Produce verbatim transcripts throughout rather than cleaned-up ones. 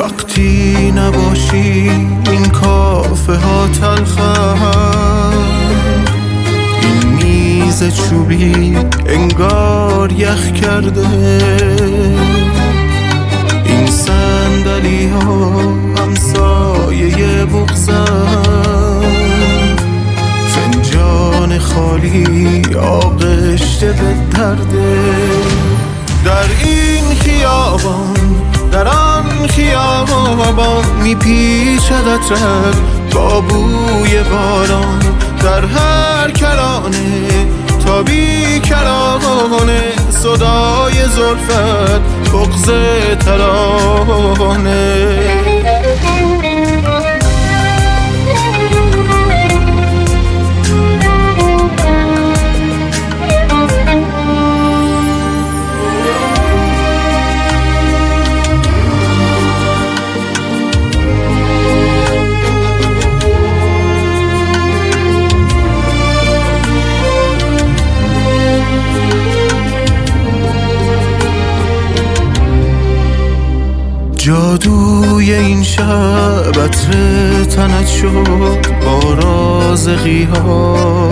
وقتی نباشی این کافه ها تلخند، این میز چوبی انگار یخ کرده، این صندلی ها همسایه بغضن، فنجان خالی آغشته به درده. در این خیابان در آن خیابان میپیچد عطرت با بوی باران، در هر کرانه تا بی کرانه صدای زلفت بغض ترانه. جادوی این شب عطر تنت شد با رازقی ها،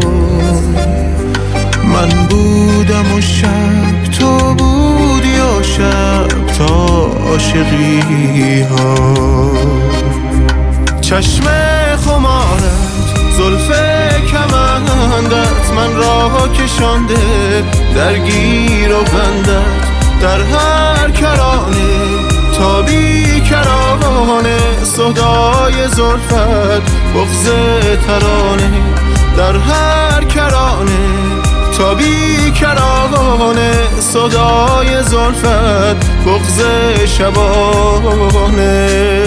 من بودم و شب تو بودی و شب تا عاشقی ها. چشم خمارت زلف کمندت من راه کشانده درگیر و بندت، در هر کرانه تا بی کرانه صدای زلفت بغض ترانه، در هر کرانه تا بی کرانه صدای زلفت بغض شبانه.